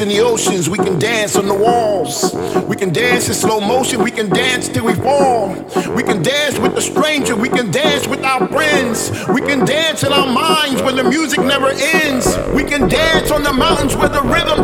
dance in the oceans, we can dance on the walls. We can dance in slow motion, we can dance till we fall. We can dance with the stranger, we can dance with our friends. We can dance in our minds where the music never ends. We can dance on the mountains where the rhythm